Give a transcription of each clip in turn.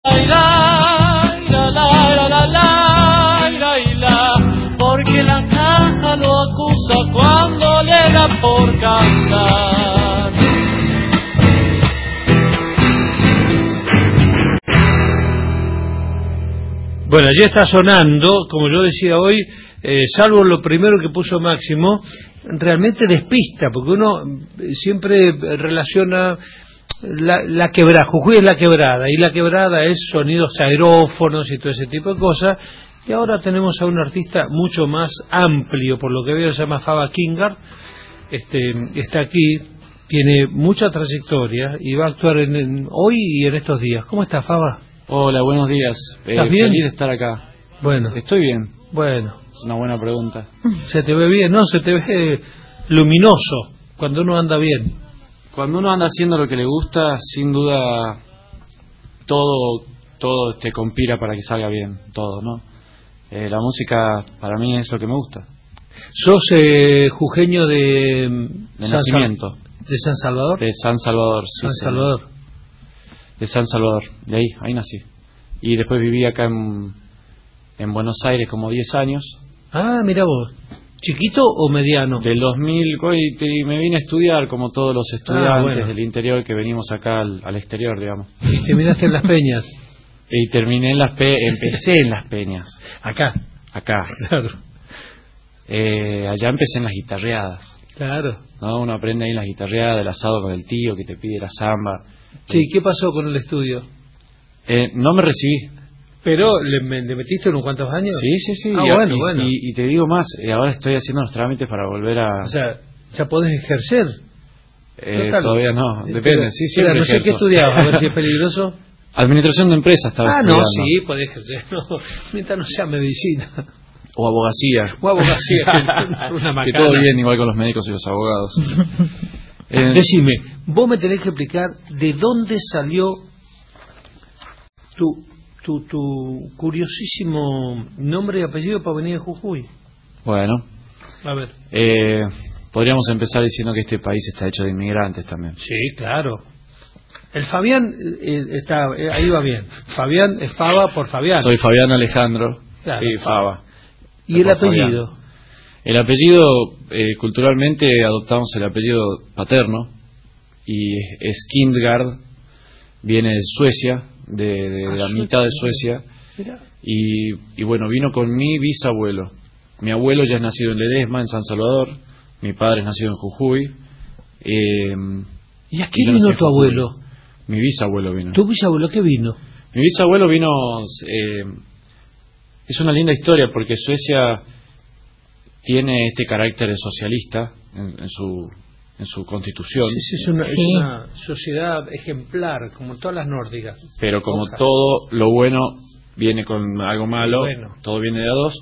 Porque la caja lo acusa cuando le da por cantar. Bueno, ya está sonando, como yo decía hoy, salvo lo primero que puso Máximo, realmente despista, porque uno siempre relaciona la quebrada, Jujuy es la quebrada, y la quebrada es sonidos aerófonos y todo ese tipo de cosas, y ahora tenemos a un artista mucho más amplio, por lo que veo se llama Faba Kingard, está aquí, tiene mucha trayectoria, y va a actuar hoy y en estos días. ¿Cómo está, Faba? Hola, buenos días. ¿Estás bien? Feliz de estar acá. Bueno. Estoy bien. Bueno. Es una buena pregunta. ¿Se te ve bien? No, se te ve luminoso cuando uno anda bien. Cuando uno anda haciendo lo que le gusta, sin duda todo te conspira para que salga bien, todo, ¿no? La música para mí es lo que me gusta. ¿Sos jujeño de nacimiento? ¿De San Salvador? De San Salvador, sí. San Salvador. De San Salvador, de ahí nací. Y después viví acá en Buenos Aires como 10 años. Ah, mira vos. ¿Chiquito o mediano? Del 2000, y me vine a estudiar como todos los estudiantes del interior que venimos acá al exterior, digamos. ¿Y terminaste en Las Peñas? Y terminé empecé en Las Peñas. Acá. Claro. Allá empecé en las guitarreadas. Claro. ¿No? Uno aprende ahí en las guitarreadas, el asado con el tío que te pide la samba. Sí, ¿qué pasó con el estudio? No me recibí. ¿Pero le metiste unos cuantos años? Sí. Bueno. Y te digo más, ahora estoy haciendo los trámites para volver a... O sea, ¿ya podés ejercer? Todavía no, depende. Sí, siempre no sé qué estudiabas, a ver si es peligroso. Administración de empresas estaba estudiando. No, sí, podés ejercer, no, mientras no sea medicina. O abogacía. Una macana. Que todo bien, igual con los médicos y los abogados. Decime, vos me tenés que explicar de dónde salió tu curiosísimo nombre y apellido para venir a Jujuy. Bueno, a ver, podríamos empezar diciendo que este país está hecho de inmigrantes también. Sí, claro. El Fabián ahí va bien. Fabián es Faba por Fabián. Soy Fabián Alejandro. Claro. Sí, Faba. ¿Y el apellido? Fabián. El apellido, culturalmente adoptamos el apellido paterno, y es Kingard, viene de Suecia, de la mitad de Suecia. Mira. Y bueno, vino con mi bisabuelo. Mi abuelo ya es nacido en Ledesma, en San Salvador. Mi padre es nacido en Jujuy. ¿Y a qué vino tu abuelo? Mi bisabuelo vino. ¿Tu bisabuelo qué vino? Mi bisabuelo vino... es una linda historia porque Suecia tiene este carácter socialista en su constitución. Sí, es una sociedad ejemplar, como todas las nórdicas. Pero como todo lo bueno viene con algo malo, todo viene de a dos.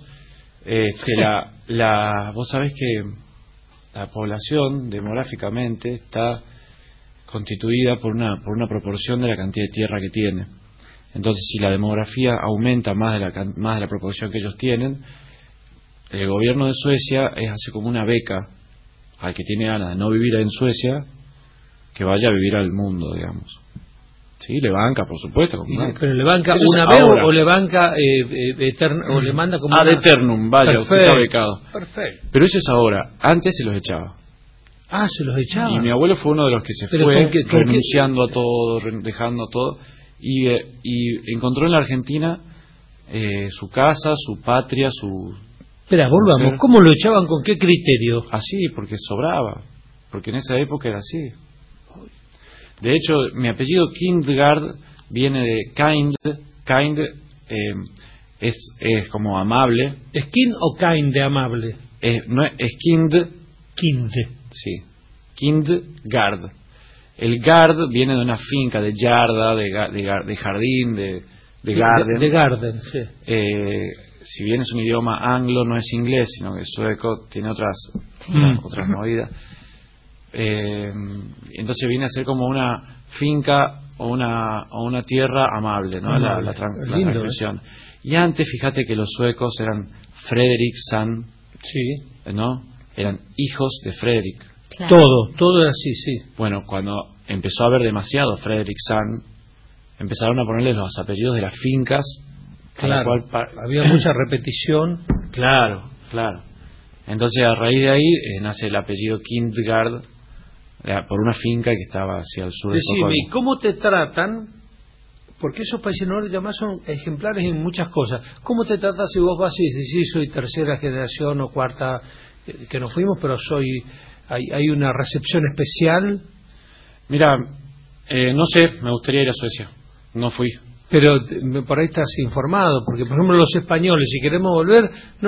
Vos sabés que la población demográficamente está constituida por una proporción de la cantidad de tierra que tiene. Entonces, si la demografía aumenta más de la proporción que ellos tienen, el gobierno de Suecia hace como una beca al que tiene ganas de no vivir en Suecia, que vaya a vivir al mundo, digamos. Sí, le banca, por supuesto. ¿Pero le banca una vez o le banca o le manda como ad eternum, vaya, usted está becado. Perfecto. Pero eso es ahora. Antes se los echaba. Ah, se los echaba. Y mi abuelo fue uno de los que se fue renunciando a todo, dejando todo, y encontró en la Argentina su casa, su patria, su... Espera, volvamos. ¿Cómo lo echaban? ¿Con qué criterio? Así, porque sobraba. Porque en esa época era así. De hecho, mi apellido Kingard viene de kind. Kind es como amable. ¿Es kind o kind de amable? Es kind. Kind. Sí. Kingard. El gard viene de una finca, de yarda, de jardín, de garden. De garden, sí. Si bien es un idioma anglo, no es inglés, sino que sueco tiene otras movidas. Entonces viene a ser como una finca o una tierra amable, ¿no? La transcripción. Y antes, fíjate que los suecos eran Fredriksson, sí, ¿no? Eran hijos de Fredrik. Claro. Todo era así, sí. Bueno, cuando empezó a haber demasiado Fredriksson, empezaron a ponerle los apellidos de las fincas. Claro, había mucha repetición. Claro. Entonces, a raíz de ahí nace el apellido Kintgard, por una finca que estaba hacia el sur de Estocolmo. Decime, ¿cómo te tratan? Porque esos países nórdicos además son ejemplares en muchas cosas. ¿Cómo te tratan si vos vas y dices, sí, soy tercera generación o cuarta, que nos fuimos, pero hay una recepción especial? Mira, no sé, me gustaría ir a Suecia. No fui. Pero por ahí estás informado, porque por ejemplo los españoles, si queremos volver,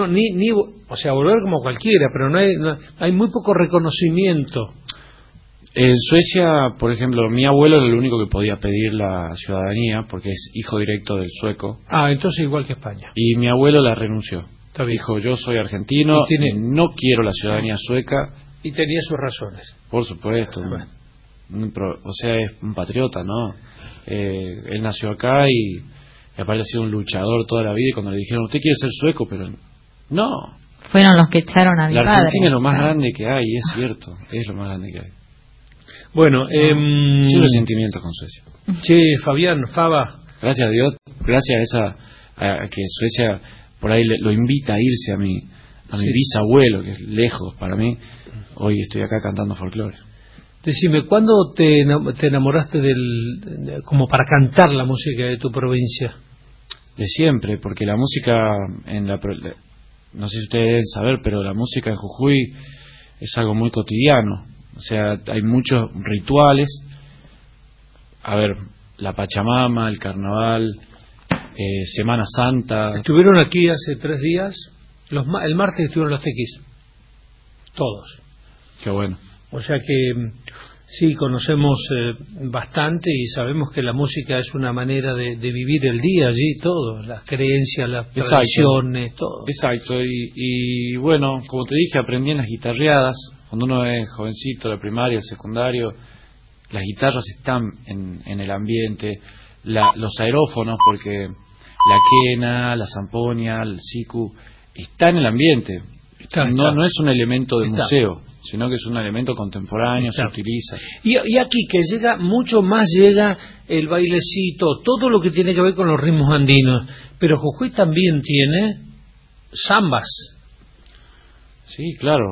o sea, volver como cualquiera, pero hay muy poco reconocimiento. En Suecia, por ejemplo, mi abuelo era el único que podía pedir la ciudadanía, porque es hijo directo del sueco. Ah, entonces igual que España. Y mi abuelo la renunció. Está bien. Dijo, yo soy argentino, no quiero la ciudadanía sueca. Y tenía sus razones. Por supuesto. O sea, es un patriota, ¿no? Él nació acá y aparte ha sido un luchador toda la vida, y cuando le dijeron, usted quiere ser sueco, pero no. Fueron los que echaron a mi padre. La Argentina es lo más grande que hay, es cierto, es lo más grande que hay. Bueno, sin resentimientos con Suecia. Che, Fabián, Faba. Gracias a Dios, gracias a que Suecia por ahí lo invita a irse a mi bisabuelo, que es lejos para mí. Hoy estoy acá cantando folclore. Decime, ¿cuándo te enamoraste como para cantar la música de tu provincia? De siempre, porque la música no sé si ustedes deben saber, pero la música en Jujuy es algo muy cotidiano. O sea, hay muchos rituales. A ver, la Pachamama, el Carnaval, Semana Santa. Estuvieron aquí hace 3 días. El martes estuvieron los tequis. Todos. Qué bueno. O sea que sí, conocemos bastante y sabemos que la música es una manera de vivir el día allí, todo, las creencias, las tradiciones, todo. Exacto, y bueno, como te dije, aprendí en las guitarreadas. Cuando uno es jovencito, la primaria, el secundario, las guitarras están en el ambiente, los aerófonos, porque la quena, la zampoña, el siku, está en el ambiente. No es un elemento de museo, sino que es un elemento contemporáneo, se utiliza. Y aquí que llega el bailecito, todo lo que tiene que ver con los ritmos andinos, pero Jujuy también tiene zambas. Sí, claro.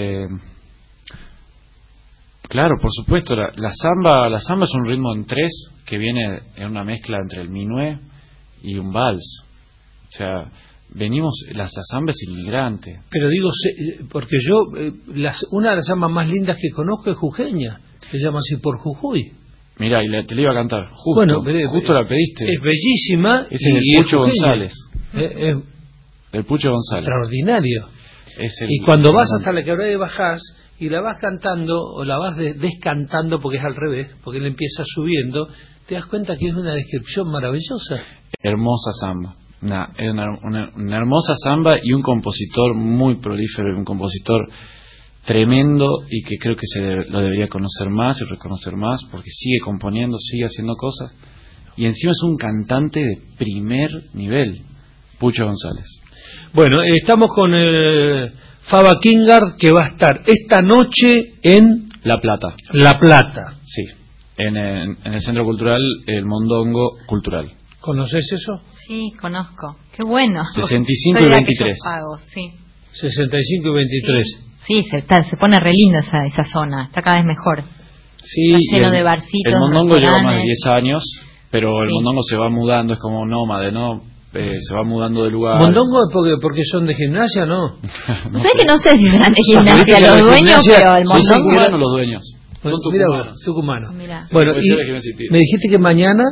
Claro, por supuesto, la samba es un ritmo en 3 que viene en una mezcla entre el minué y un vals. O sea, la samba es inmigrante. Pero digo, porque yo, una de las zambas más lindas que conozco es jujeña, se llama así por Jujuy. Mira, y te la iba a cantar, justo la pediste. Es bellísima. Es el Pucho González. El Pucho González. Extraordinario. Y cuando vas hasta la quebrada y bajás, y la vas cantando, o la vas descantando, porque es al revés, porque él empieza subiendo, te das cuenta que es una descripción maravillosa. Hermosa samba. Es una hermosa samba y un compositor muy prolífero, un compositor tremendo, y que creo que lo debería conocer más y reconocer más, porque sigue componiendo, sigue haciendo cosas, y encima es un cantante de primer nivel, Pucho González. Bueno, estamos con Faba Kingard, que va a estar esta noche en La Plata. La Plata. Sí, en el Centro Cultural El Mondongo Cultural. ¿Conoces eso? Sí, conozco. Qué bueno. 65 y 23. Pago, sí. 65 y 23. Sí, se pone re lindo esa zona. Está cada vez mejor. Sí, está lleno de barcitos. El Mondongo lleva más de 10 años, pero el Mondongo se va mudando, es como nómade, ¿no? Se va mudando de lugar. ¿Mondongo porque son de gimnasia, no? ¿Sabes que no sé si serán de gimnasia los dueños, pero el Mondongo... Son cubanos los dueños. Son tucumanos. Mirá. Bueno, y me dijiste que mañana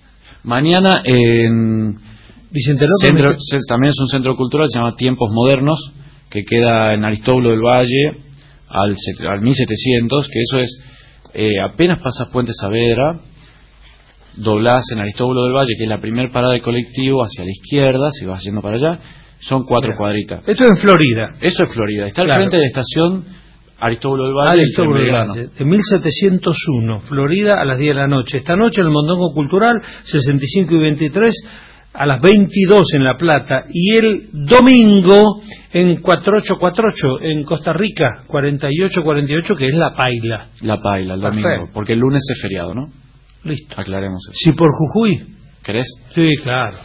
en Vicente López también es un centro cultural, se llama Tiempos Modernos, que queda en Aristóbulo del Valle al 1700, que eso es apenas pasas Puente Saavedra, doblás en Aristóbulo del Valle, que es la primer parada de colectivo, hacia la izquierda, si vas yendo para allá, son 4 cuadritas. Esto es en Florida. Eso es Florida, está al frente de la estación Aristóbulo del Valle. Aristóbulo del Valle, de 1701, Florida, a las 10 de la noche. Esta noche en el Mondongo Cultural, 65 y 23, a las 22 en La Plata. Y el domingo en 4848, en Costa Rica, 4848, que es La Paila. La Paila, el domingo, porque el lunes es feriado, ¿no? Listo. Aclaremos eso. Si por Jujuy. ¿Querés? Sí, claro.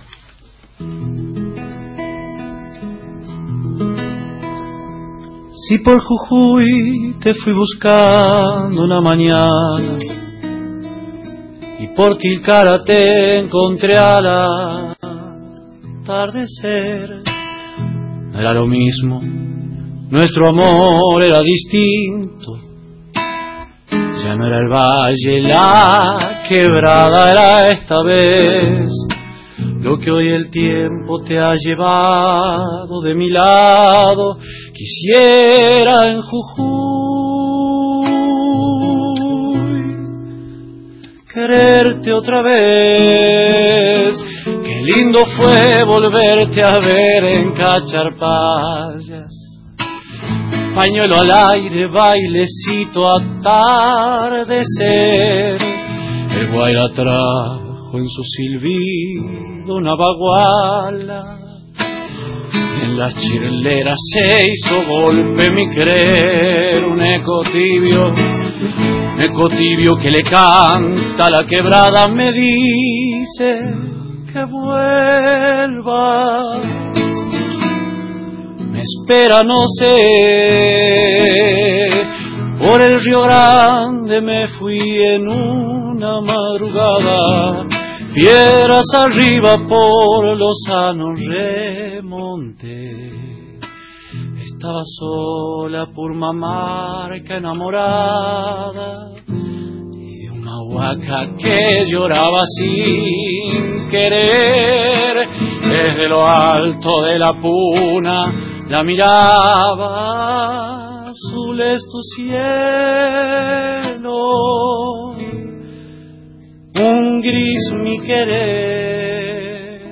Si por Jujuy te fui buscando una mañana y por Tilcara te encontré al atardecer, no era lo mismo, nuestro amor era distinto. Ya no era el valle, la quebrada era esta vez lo que hoy el tiempo te ha llevado de mi lado. Quisiera en Jujuy quererte otra vez. Qué lindo fue volverte a ver en Cacharpayas. Pañuelo al aire, bailecito, atardecer. El Guaira trajo en su silbido una baguala. En las chirleras se hizo golpe mi querer, un eco tibio que le canta a la quebrada, me dice que vuelva. Me espera, no sé, por el Río Grande me fui en una madrugada. Piedras arriba por los sanos remonté. Estaba sola por Mamarca enamorada y una huaca que lloraba sin querer. Desde lo alto de la puna la miraba, azul es tu cielo, un gris mi querer.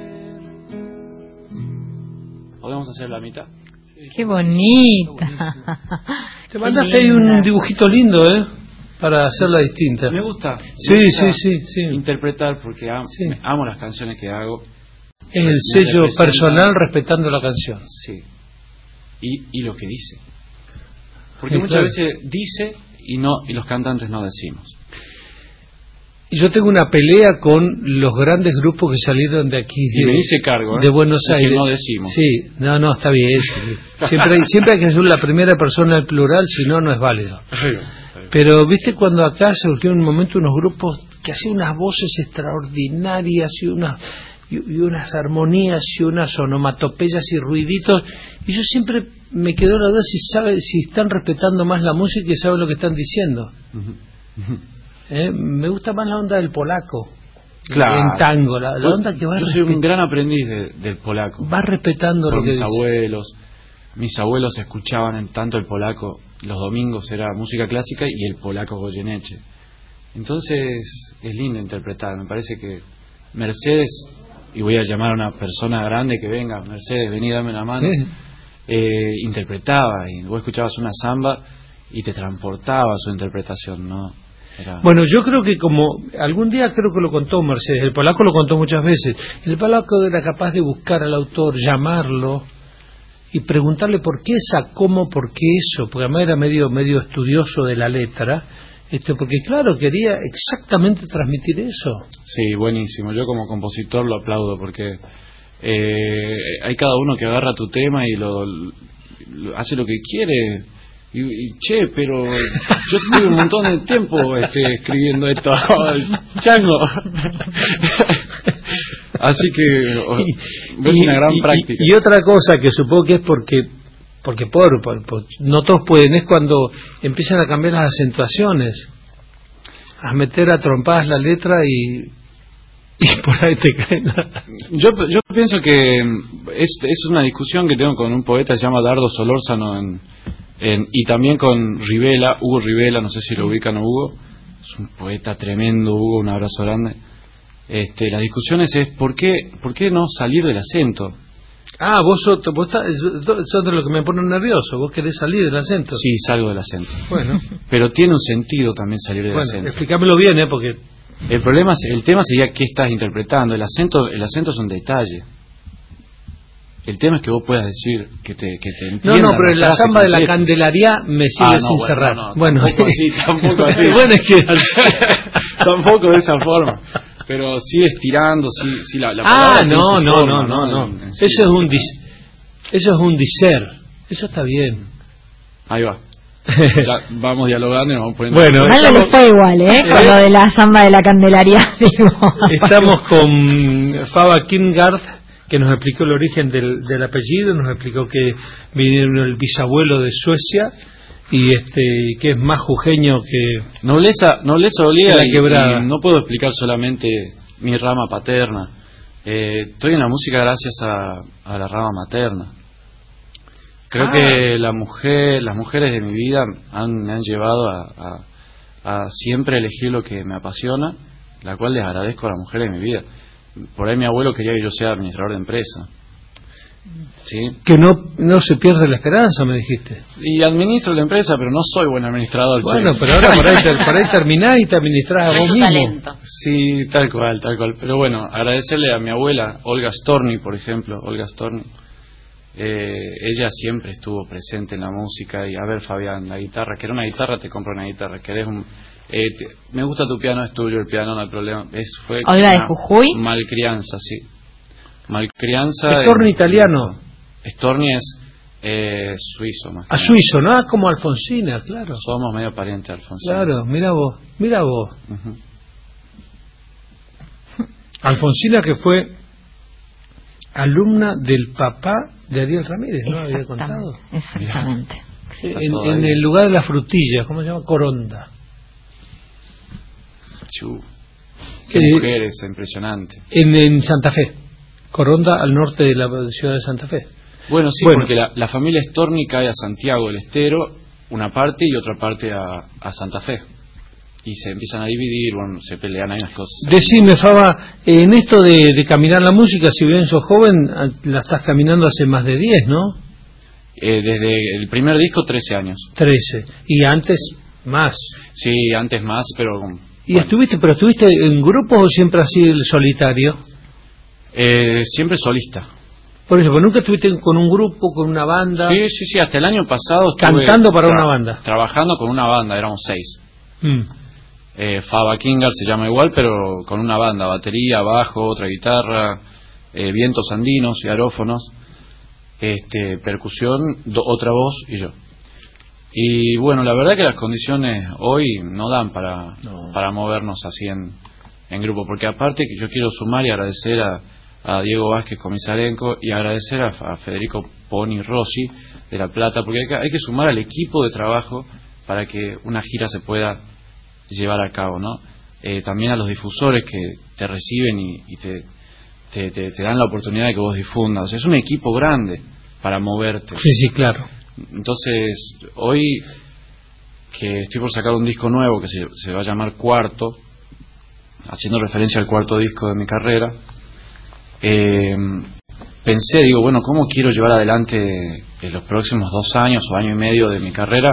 ¿Podemos hacer la mitad? ¡Qué bonita! Te mandaste ahí un dibujito lindo, para hacerla distinta. Me gusta. Sí, Me gusta sí. interpretar porque Sí. amo las canciones que hago. Es el sello personal respetando la canción. Sí. Y lo que dice. Porque Sí, muchas claro. veces dice y los cantantes no decimos. Y yo tengo una pelea con los grandes grupos que salieron de aquí, Y me hice cargo, de Buenos de que Aires. no decimos. Sí, no, está bien. Sí. Siempre hay que ser la primera persona del plural, si no, no es válido. Pero viste cuando acá surgió en un momento unos grupos que hacían unas voces extraordinarias y unas armonías y unas onomatopeyas y ruiditos, y yo siempre me quedó la duda si están respetando más la música y saben lo que están diciendo. Me gusta más la onda del polaco, Claro. en tango, la onda que va yo soy un gran aprendiz del polaco. va respetando Por lo que mis dice. mis abuelos escuchaban tanto el polaco, los domingos era música clásica y el polaco Goyeneche. Entonces es lindo interpretar, me parece que Mercedes, y voy a llamar a una persona grande que venga, Mercedes, vení, dame la mano, Sí. interpretaba, y vos escuchabas una samba y te transportaba a su interpretación, ¿no? Bueno, yo creo que como algún día creo que lo contó Mercedes, el polaco lo contó muchas veces, el polaco era capaz de buscar al autor, llamarlo y preguntarle por qué esa, cómo, por qué eso, porque además era medio estudioso de la letra, porque claro, quería exactamente transmitir eso. Sí, buenísimo, yo como compositor lo aplaudo porque hay cada uno que agarra tu tema y lo hace lo que quiere. Che, pero yo tuve un montón de tiempo escribiendo esto, chango. Así que es una gran práctica. Y otra cosa que supongo que es porque no todos pueden, es cuando empiezan a cambiar las acentuaciones, a meter a trompadas la letra y por ahí te caen. Yo pienso que es una discusión que tengo con un poeta que se llama Dardo Solórzano y también con Rivela, Hugo Rivela, no sé si lo ubican a Hugo, es un poeta tremendo, Hugo, un abrazo grande. La discusión es ¿por qué no salir del acento? Ah, vos sos de lo que me pone nervioso, vos querés salir del acento. Sí, salgo del acento. Bueno. Pero tiene un sentido también salir del acento. Explícamelo bien, porque el tema sería qué estás interpretando. El acento es un detalle. El tema es que vos puedas decir que te entiendan. No, pero en la samba de la Candelaria me sigue sin cerrar. Bueno, tampoco así. Bueno, es que tampoco de esa forma. Pero sí estirando, sí la no. Eso es un diser. Eso está bien. Ahí va. Ya vamos dialogando y nos vamos poniendo. Bueno, mal no le fue igual, con lo de la samba de la Candelaria. Estamos con Faba Kingard, que nos explicó el origen del apellido, nos explicó que vinieron el bisabuelo de Suecia y que es más jujeño que nobleza obliga la quebrada. Y no puedo explicar solamente mi rama paterna. Estoy en la música gracias a la rama materna. Creo que las mujeres de mi vida me han llevado a siempre elegir lo que me apasiona, la cual les agradezco a las mujeres de mi vida. Por ahí mi abuelo quería que yo sea administrador de empresa. ¿Sí? Que no se pierde la esperanza, me dijiste. Y administro la empresa, pero no soy buen administrador. Bueno, pero ahora por ahí terminás y te administrás a vos mismo. Talento. Sí, tal cual. Pero bueno, agradecerle a mi abuela, Olga Storni, por ejemplo. Olga Storni. Ella siempre estuvo presente en la música. Y a ver, Fabián, la guitarra, ¿querés una guitarra? Te compro una guitarra. ¿Querés me gusta tu piano, es tuyo el piano, no hay problema. Fue Olga de Jujuy. Malcrianza, sí. Malcrianza. Storni italiano. Storni es suizo más. Suizo, ¿no? Como Alfonsina, claro. Somos medio pariente de Alfonsina. Claro, mira vos. Uh-huh. Alfonsina, que fue alumna del papá de Ariel Ramírez, ¿no? Había contado. Exactamente. En el lugar de la frutilla, ¿cómo se llama? Coronda. Qué mujer, es impresionante. En Santa Fe. Coronda, al norte de la ciudad de Santa Fe. Bueno, sí, porque la familia Storni cae a Santiago del Estero, una parte, y otra parte a Santa Fe. Y se empiezan a dividir, bueno, se pelean, hay unas cosas. Decime, Faba, en esto de caminar la música, si bien sos joven, la estás caminando hace más de 10, ¿no? Desde el primer disco, 13 años. 13. Y antes, más. Sí, antes más, pero... ¿Y estuviste en grupos o siempre así el solitario? Siempre solista. Por eso, pero nunca estuviste con un grupo, con una banda. Sí, hasta el año pasado cantando para una banda. Trabajando con una banda, éramos 6. Faba Kingard se llama igual, pero con una banda, batería, bajo, otra guitarra, vientos andinos y aerófonos, percusión, otra voz y yo. Y bueno, la verdad que las condiciones hoy no dan para movernos así en grupo, porque aparte que yo quiero sumar y agradecer a Diego Vázquez Comisarenko y agradecer a Federico Poni Rossi de La Plata, porque hay que sumar al equipo de trabajo para que una gira se pueda llevar a cabo, ¿no? También a los difusores que te reciben y te dan la oportunidad de que vos difundas. O sea, es un equipo grande para moverte. Sí, claro. Entonces, hoy que estoy por sacar un disco nuevo que se va a llamar Cuarto, haciendo referencia al cuarto disco de mi carrera, pensé, digo, bueno, ¿cómo quiero llevar adelante en los próximos 2 años o año y medio de mi carrera?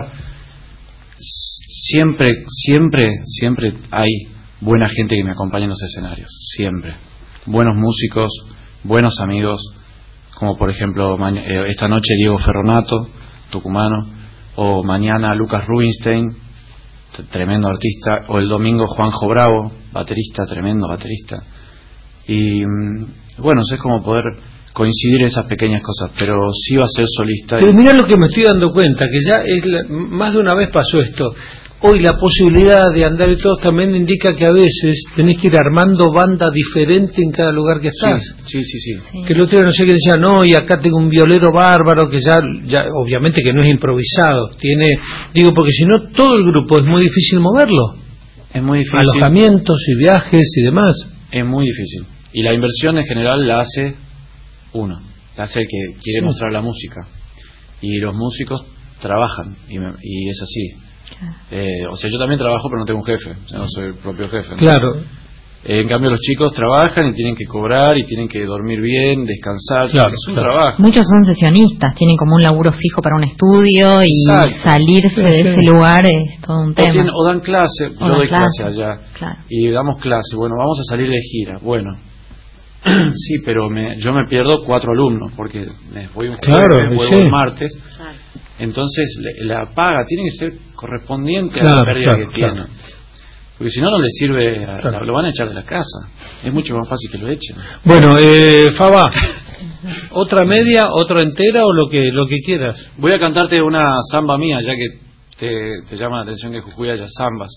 Siempre hay buena gente que me acompaña en los escenarios, siempre. Buenos músicos, buenos amigos, como por ejemplo esta noche Diego Ferronato, tucumano, o mañana Lucas Rubinstein, tremendo artista, o el domingo Juanjo Bravo, baterista, tremendo baterista. Y bueno, es como poder coincidir esas pequeñas cosas, pero sí va a ser solista. Pero mirá lo que me estoy dando cuenta, que ya más de una vez pasó esto. Hoy la posibilidad de andar y todo también indica que a veces tenés que ir armando banda diferente en cada lugar que estás. Sí. Que el otro día no sé qué decía, no, y acá tengo un violero bárbaro que ya obviamente que no es improvisado. Porque si no todo el grupo es muy difícil moverlo. Es muy difícil. Alojamientos y viajes y demás. Es muy difícil. Y la inversión en general la hace uno, la hace el que quiere mostrar la música. Y los músicos trabajan, y es así. O sea, yo también trabajo, pero no tengo un jefe, o sea, no soy el propio jefe, ¿no? Claro. En cambio, los chicos trabajan y tienen que cobrar y tienen que dormir bien, descansar. Claro, es un trabajo. Muchos son sesionistas, tienen como un laburo fijo para un estudio y salirse de ese lugar es todo un tema. O dan clase, yo doy clase allá. Claro. Y damos clase, bueno, vamos a salir de gira. Bueno, Sí, pero yo me pierdo 4 alumnos, porque me voy un jueves, vuelvo el martes. Entonces la paga tiene que ser correspondiente a la pérdida que tiene. Porque si no, no le sirve, lo van a echar de la casa. Es mucho más fácil que lo echen. Bueno, Faba, ¿otra media, otra entera o lo que quieras? Voy a cantarte una samba mía, ya que te llama la atención que Jujuy haya zambas.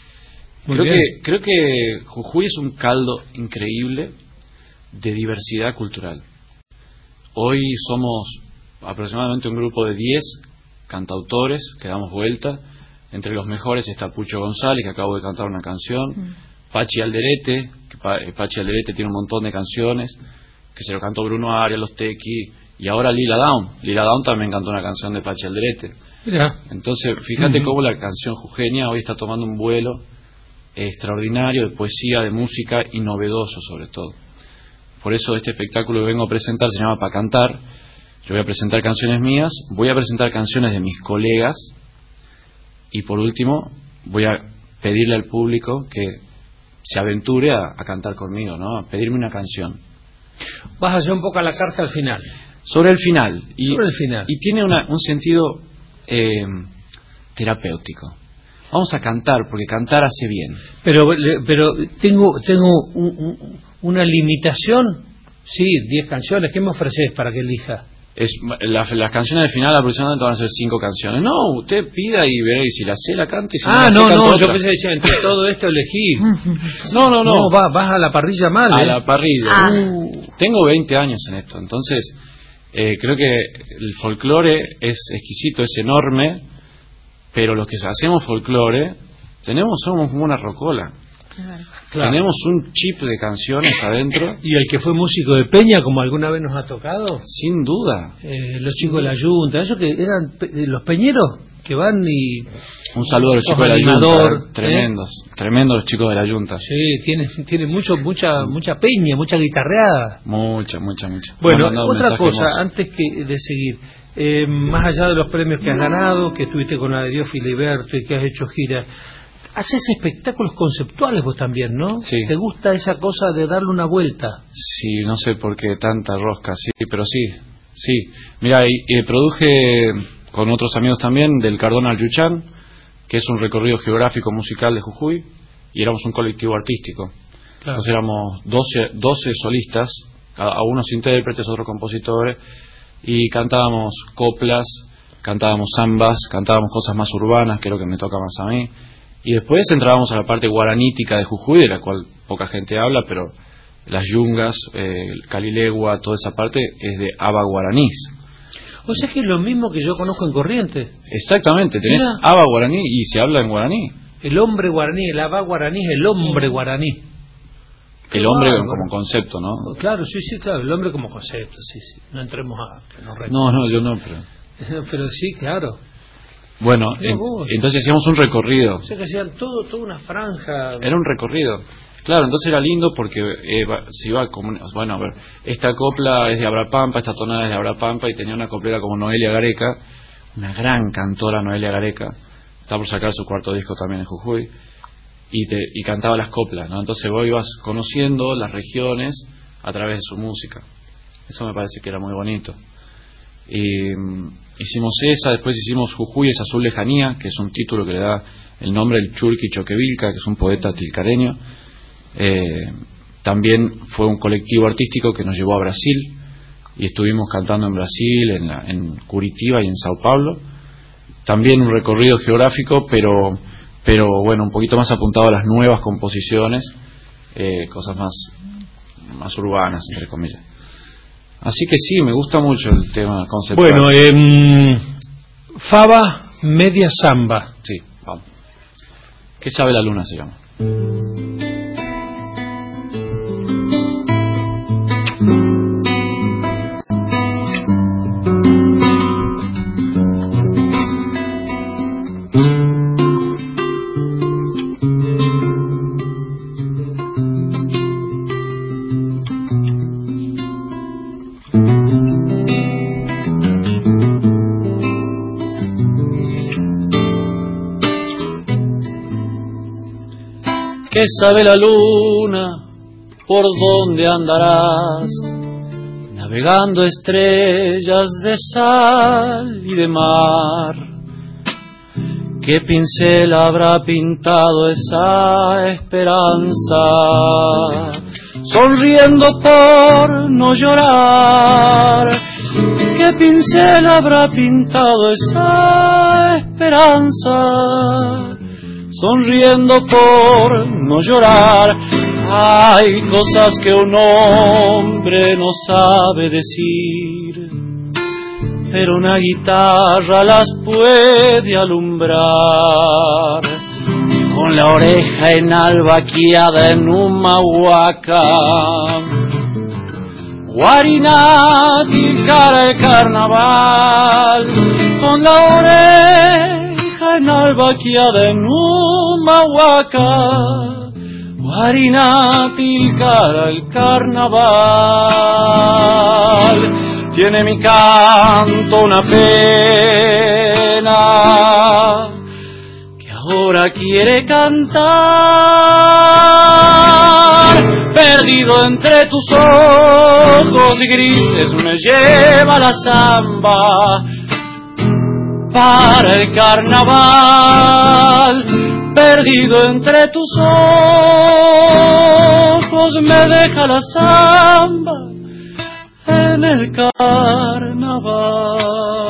Creo que Jujuy es un caldo increíble de diversidad cultural. Hoy somos aproximadamente un grupo de 10 cantautores que damos vuelta. Entre los mejores está Pucho González, que acabo de cantar una canción, Pachi Alderete, que Pachi Alderete tiene un montón de canciones, que se lo cantó Bruno Arias, Los Tequi, y ahora Lila Down. Lila Down también cantó una canción de Pachi Alderete. Mirá. Entonces, fíjate cómo la canción jujeña hoy está tomando un vuelo extraordinario de poesía, de música y novedoso sobre todo. Por eso este espectáculo que vengo a presentar se llama Pa' Cantar. Yo voy a presentar canciones mías, voy a presentar canciones de mis colegas, y por último voy a pedirle al público que se aventure a cantar conmigo, ¿no? A pedirme una canción. Vas a hacer un poco a la carta al final. Sobre el final. Sobre el final. Y tiene un sentido terapéutico. Vamos a cantar, porque cantar hace bien. Pero tengo una limitación. Sí, 10 canciones. ¿Qué me ofreces para que elija? Las canciones del final aproximadamente van a ser 5 canciones. No, usted pida y veré, y si la sé la canta, y si no, yo pensé decía, entre todo esto elegí. No, vas a la parrilla mal. A la parrilla. Tengo 20 años en esto, entonces creo que el folclore es exquisito, es enorme, pero los que hacemos folclore somos como una rocola. Claro. Tenemos un chip de canciones adentro. ¿Y el que fue músico de Peña, como alguna vez nos ha tocado? Sin duda. Los chicos de la Yunta, esos que eran los peñeros que van y... Un saludo a los chicos de la Yunta, tremendos los chicos de la Yunta. Sí, tienen mucha peña, mucha guitarreada. Mucha. Bueno, otra cosa, antes de seguir, más allá de los premios que has ganado, que estuviste con la de Dios Filiberto y que has hecho giras, haces espectáculos conceptuales vos también, ¿no? Sí. ¿Te gusta esa cosa de darle una vuelta? Sí, no sé por qué tanta rosca, sí, pero sí. Mira, produje con otros amigos también del Cardón al Yuchán, que es un recorrido geográfico musical de Jujuy, y éramos un colectivo artístico. Claro. Entonces éramos 12 solistas, algunos intérpretes, otros compositores, y cantábamos coplas, cantábamos zambas, cantábamos cosas más urbanas, que es lo que me toca más a mí. Y después entrábamos a la parte guaranítica de Jujuy, de la cual poca gente habla, pero las yungas, el Calilegua, toda esa parte es de Aba guaranís. O sea que es lo mismo que yo conozco en Corrientes. Exactamente, tenés Aba guaraní y se habla en guaraní. El hombre guaraní, el Aba guaraní es el hombre guaraní. El hombre como concepto, ¿no? Claro, sí, claro, el hombre como concepto, sí. No entremos a... No, yo no, pero... Pero sí, claro. Bueno, entonces hacíamos un recorrido. O sea que hacían toda una franja. Era un recorrido. Claro, entonces era lindo porque se iba como... Bueno, a ver, esta copla es de Abrapampa, esta tonada es de Abrapampa, y tenía una coplera como Noelia Gareca, una gran cantora Noelia Gareca, está por sacar su 4º disco también en Jujuy, y cantaba las coplas, ¿no? Entonces vos ibas conociendo las regiones a través de su música. Eso me parece que era muy bonito. Y hicimos esa, después hicimos Jujuy es azul lejanía, que es un título que le da el nombre del Churqui Choquevilca, que es un poeta tilcareño. También fue un colectivo artístico que nos llevó a Brasil, y estuvimos cantando en Brasil, en Curitiba y en Sao Paulo. También un recorrido geográfico, pero bueno, un poquito más apuntado a las nuevas composiciones, cosas más urbanas, entre comillas. Así que sí, me gusta mucho el tema conceptual. Bueno, Faba media samba. Sí, vamos. ¿Qué sabe la luna se llama? ¿Qué sabe la luna por dónde andarás, navegando estrellas de sal y de mar. ¿Qué pincel habrá pintado esa esperanza? Sonriendo por no llorar. ¿Qué pincel habrá pintado esa esperanza? Sonriendo por no llorar. Hay cosas que un hombre no sabe decir, pero una guitarra las puede alumbrar. Con la oreja enalbaquiada en un mahuaca, Guarinati cara el carnaval. Con la oreja enalbaquiada en un mahuaca, Guarinati cara el carnaval. Tiene mi canto una pena que ahora quiere cantar. Perdido entre tus ojos grises me lleva la samba para el carnaval. Perdido entre tus ojos me deja la samba en el carnaval.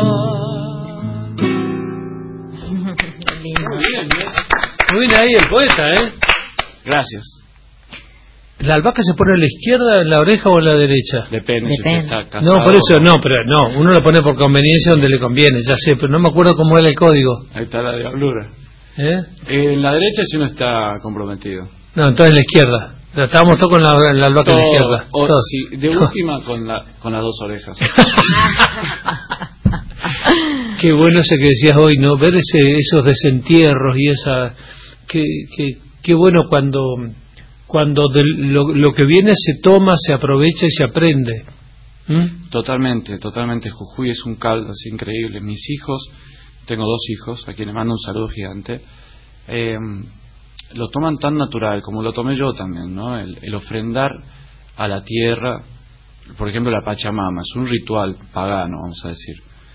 Muy bien ahí el poeta, ¿eh? Gracias. ¿La albahaca se pone a la izquierda, en la oreja o en la derecha? Depende. Si usted está casado. No, por eso no, pero no, uno lo pone por conveniencia donde le conviene, ya sé, pero no me acuerdo cómo era el código. Ahí está la diablura. En la derecha si uno está comprometido. No, entonces en la izquierda. Estábamos todos con la albahaca en la izquierda. Sí, de última con las dos orejas. Qué bueno ese que decías hoy, ¿no? Ver esos desentierros y esa... Qué bueno cuando lo que viene se toma, se aprovecha y se aprende. Totalmente. Jujuy es un caldo así increíble. Mis hijos, tengo 2 hijos, a quienes mando un saludo gigante, lo toman tan natural como lo tomé yo también, ¿no? El ofrendar a la tierra, por ejemplo la Pachamama, es un ritual pagano, vamos a decir.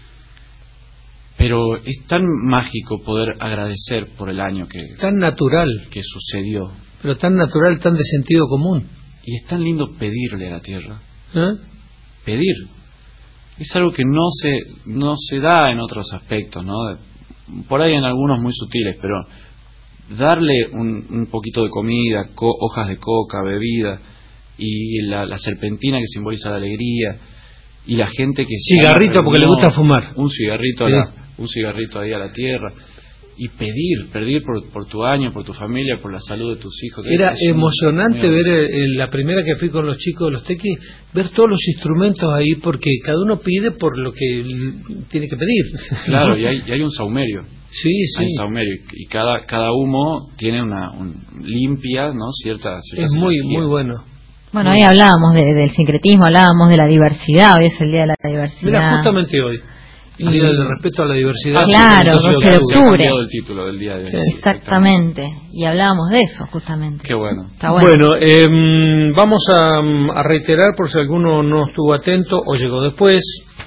Pero es tan mágico poder agradecer por el año tan natural que sucedió. Pero tan natural, tan de sentido común. Y es tan lindo pedirle a la tierra. Pedir. Es algo que no se da en otros aspectos, ¿no? Por ahí en algunos muy sutiles, pero darle un poquito de comida, hojas de coca, bebida, y la serpentina que simboliza la alegría, y la gente que... Cigarrito porque le gusta fumar. Un cigarrito, sí. Un cigarrito ahí a la tierra. Y pedir por tu año, por tu familia, por la salud de tus hijos. Era emocionante ver la primera que fui con los chicos de los tequis, ver todos los instrumentos ahí, porque cada uno pide por lo que tiene que pedir. Claro, y hay un saumerio. Sí. Hay un saumerio, y cada humo tiene limpia, ¿no? Ciertas es muy bueno. Bueno, hoy hablábamos del sincretismo, hablábamos de la diversidad, hoy es el Día de la Diversidad. Mira, justamente hoy. Día del respeto a la diversidad. Claro, 12 de octubre. El título del día de hoy. Sí, exactamente. Y hablábamos de eso, justamente. Qué bueno. Está bueno. Bueno, vamos a reiterar por si alguno no estuvo atento o llegó después.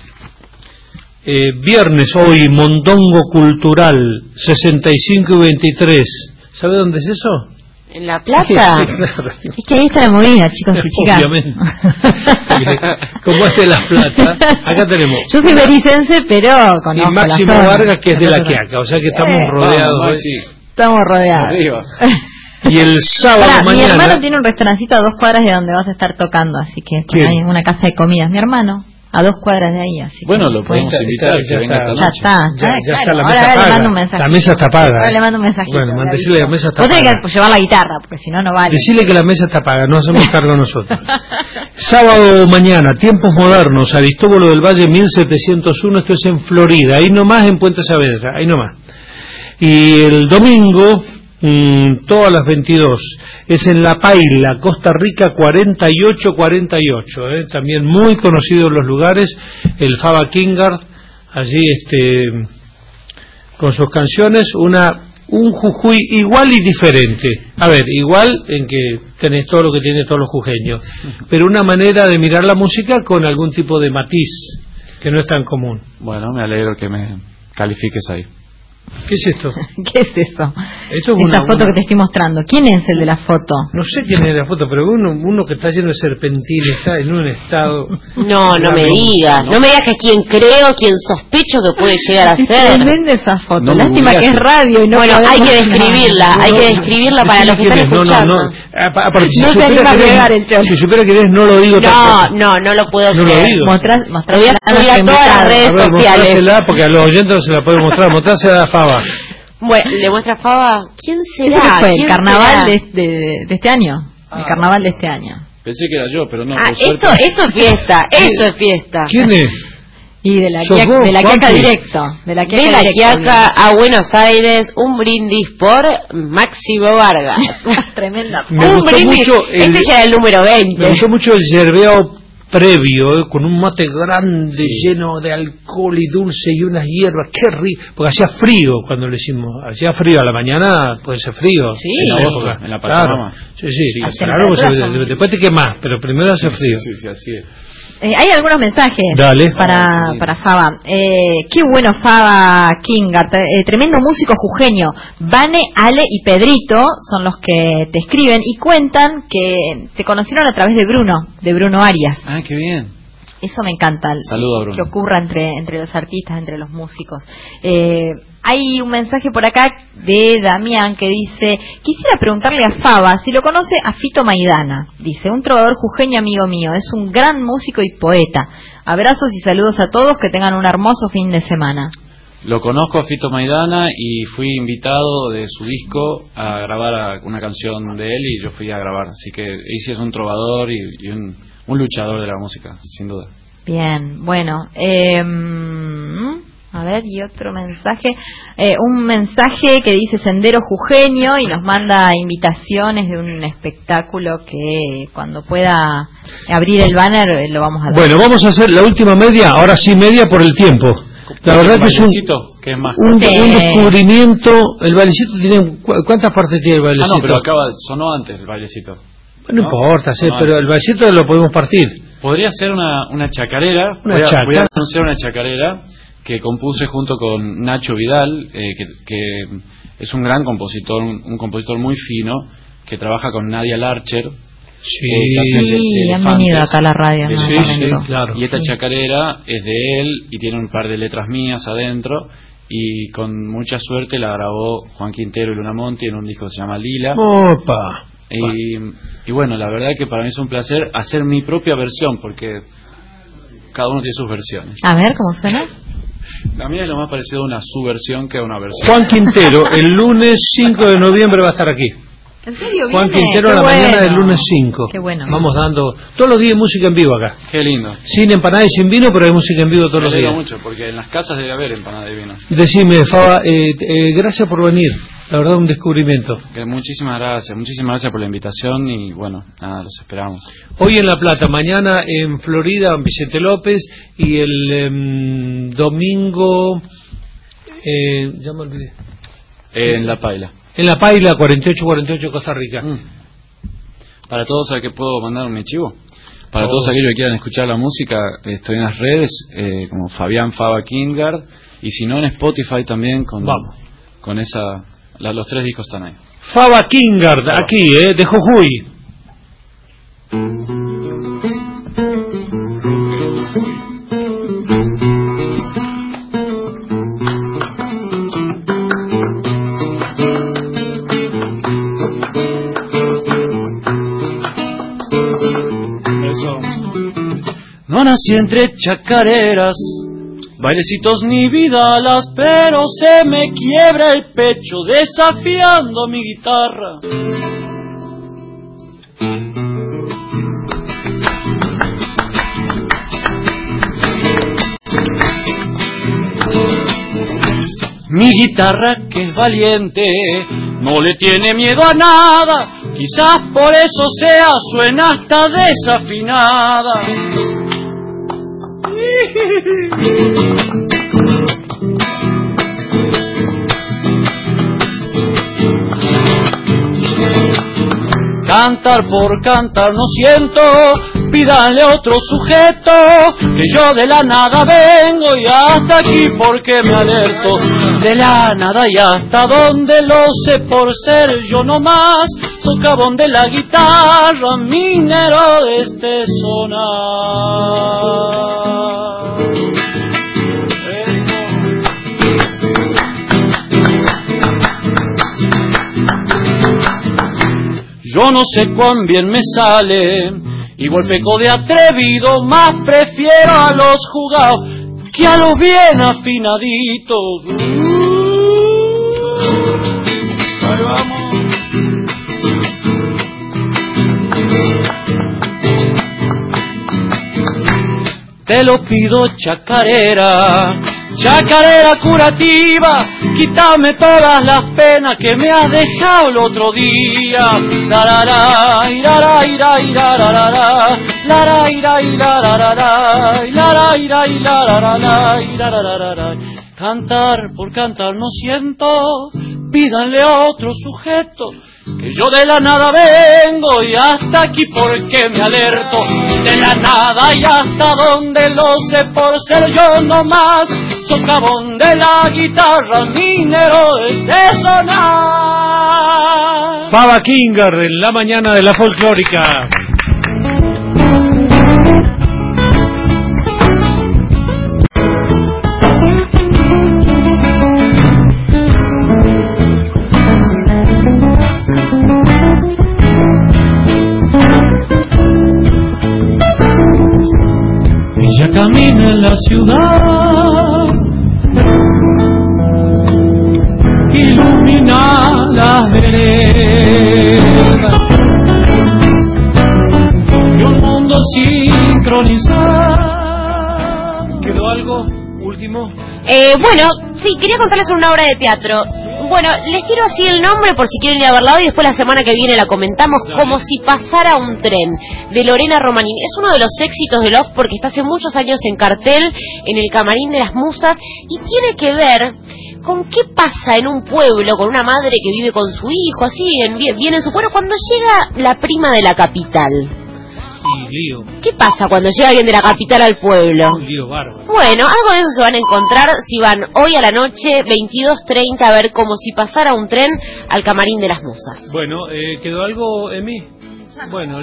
Viernes hoy, Mondongo Cultural, 65 y 23. ¿Sabe dónde es eso? ¿En La Plata? Sí, claro. Es que ahí está la movida, chicos y chicas. Obviamente. Como es de La Plata, acá tenemos. Yo soy bericense, pero conozco y Máximo Vargas, que es de La Quiaca, o sea que estamos rodeados. Estamos rodeados. Y el sábado mañana... Mi hermano tiene un restaurancito a 2 cuadras de donde vas a estar tocando, así que hay una casa de comidas. Mi hermano, a 2 cuadras de ahí, así bueno, lo podemos invitar que venga esta noche. Ya está la mesa paga. paga. Le mando un mensaje. La mesa está paga. Ahora le mando un mensajito. Bueno, decirle que la mesa está paga. Vos tenés que llevar la guitarra, porque si no, no vale. Decirle que la mesa está paga, no hacemos cargo nosotros. Sábado mañana, Tiempos Modernos, Aristóbulo del Valle 1701, esto es en Florida, ahí nomás en Puente Saavedra, ahí nomás. Y el domingo, todas las 22, es en La Paila, Costa Rica 4848, también muy conocidos los lugares, el Faba Kingard, allí con sus canciones, una un Jujuy igual y diferente. A ver, igual en que tenés todo lo que tienen todos los jujeños, pero una manera de mirar la música con algún tipo de matiz que no es tan común. Bueno, me alegro que me califiques ahí. ¿Qué es esto? ¿Qué es eso? Esto es esta foto que te estoy mostrando. ¿Quién es el de la foto? No sé quién es la foto, pero uno que está lleno de serpentines, está en un estado... No me digas. No me digas que quien creo, quien sospecho que puede llegar a ser. Es tremenda esa foto. No, lástima que es radio y no. Bueno, hay que describirla, para los que están escuchando. No te anima a pegar el show. Si supiera quién es, no lo digo tampoco. No lo puedo creer. No lo digo. Lo voy a subir a todas las redes sociales. Porque a los oyentes no se la puedo mostrar. Mostrásela a Faba. Bueno, ¿le muestra Faba? ¿Quién será? ¿Eso qué fue? ¿El carnaval de este año? El carnaval de este año. Pensé que era yo, pero no. Esto es fiesta. Esto es fiesta. ¿Quién es? Y de la Quiaca directo. De la Quiaca a Buenos Aires, un brindis por Máximo Vargas. Tremenda. Me gustó mucho este ya era el número 20. Me gustó mucho el yerbeo previo, con un mate grande, lleno de alcohol y dulce y unas hierbas, qué rico, porque hacía frío cuando lo hicimos, hacía frío a la mañana, puede ser frío, en la Pachamama. Claro, sí, claro, después te quemás, pero primero hace frío. Sí, así es. Hay algunos mensajes. Dale. para Faba. Qué bueno, Faba Kingart, tremendo músico jujeño. Vane, Ale y Pedrito son los que te escriben y cuentan que te conocieron a través de Bruno Arias. Ah, qué bien. Eso me encanta. Saludo, Bruno. Que ocurra entre los artistas, entre los músicos. Hay un mensaje por acá de Damián que dice: quisiera preguntarle a Faba si lo conoce a Fito Maidana. Dice: un trovador jujeño amigo mío, es un gran músico y poeta. Abrazos y saludos a todos, que tengan un hermoso fin de semana. Lo conozco a Fito Maidana y fui invitado de su disco a grabar una canción de él y yo fui a grabar. Así que Isi es un trovador y un luchador de la música, sin duda. Bien, bueno. A ver, y otro mensaje. Un mensaje que dice Sendero Jujeño y nos manda invitaciones de un espectáculo que cuando pueda abrir el banner lo vamos a dar. Bueno, vamos a hacer la última media, ahora sí media por el tiempo. La verdad que es un descubrimiento. El bailecito tiene... ¿Cuántas partes tiene el bailecito? No, pero sonó antes el bailecito. No importa, pero el bailecito lo podemos partir. Podría ser una chacarera. Voy a anunciar una chacarera que compuse junto con Nacho Vidal, que es un gran compositor, un compositor muy fino, que trabaja con Nadia Larcher. Sí, han venido acá a la radio. Sí, claro. Y esta chacarera es de él y tiene un par de letras mías adentro. Y con mucha suerte la grabó Juan Quintero y Luna Monti en un disco que se llama Lila. ¡Opa! Y bueno, la verdad que para mí es un placer hacer mi propia versión, porque cada uno tiene sus versiones. A ver, ¿cómo suena? La mía es lo más parecido a una subversión que a una versión. Juan Quintero, el lunes 5 de noviembre va a estar aquí. ¿En serio? Juan Quintero a la mañana del lunes 5. Qué bueno. Vamos dando todos los días música en vivo acá. Qué lindo. Sin empanada y sin vino, pero hay música en vivo todos los días. Mucho, porque en las casas debe haber empanada y vino. Decime, Faba, gracias por venir. La verdad, un descubrimiento. Muchísimas gracias por la invitación y bueno, nada, los esperamos. Hoy en La Plata, mañana en Florida, en Vicente López, y el domingo, ya me olvidé. En La Paila. En La Paila, 4848 Costa Rica. Para todos, ¿a qué puedo mandar un chivo? Para todos aquellos que quieran escuchar la música, estoy en las redes, como Fabián Faba Kingard, y si no en Spotify también, con esa... los 3 discos están ahí. Faba Kingard, aquí, de Jujuy. No nací entre chacareras, bailecitos ni vidalas, pero se me quiebra el pecho desafiando mi guitarra. Mi guitarra, que es valiente, no le tiene miedo a nada, quizás por eso suena hasta desafinada. cantar por cantar no siento, pídanle otro sujeto, que yo de la nada vengo y hasta aquí porque me alerto. De la nada y hasta donde lo sé por ser yo nomás, socavón de la guitarra, minero de este sonar. Yo no sé cuán bien me sale, igual peco de atrevido, más prefiero a los jugados que a los bien afinaditos. Ahí vamos. Te lo pido, chacarera, chacarera curativa, quítame todas las penas que me has dejado el otro día. Larara, irara, ira, irarara, lara, ira, irarara, lara, ira, irarara, irarara. Cantar por cantar no siento, pídanle a otro sujeto, que yo de la nada vengo y hasta aquí porque me alerto. De la nada y hasta donde lo sé por ser yo nomás, socavón de la guitarra, minero de sonar. Fava Kinger en la mañana de la folclórica. Ella camina en la ciudad, ilumina las veredas y un mundo sincronizado. ¿Quedó algo último? Bueno, sí, quería contarles una obra de teatro. Bueno, les quiero así el nombre por si quieren ir a verla hoy, después la semana que viene la comentamos. Dale. Como si pasara un tren, de Lorena Romanín. Es uno de los éxitos de Love porque está hace muchos años en cartel, en el Camarín de las Musas, y tiene que ver con qué pasa en un pueblo, con una madre que vive con su hijo, así, bien en su pueblo, cuando llega la prima de la capital. Sí, lío. ¿Qué pasa cuando llega alguien de la capital al pueblo? Un lío bárbaro. Bueno, algo de eso se van a encontrar si van hoy a la noche, 22:30, a ver como si pasara un tren al Camarín de las Musas. Bueno, ¿quedó algo, Emi? Bueno.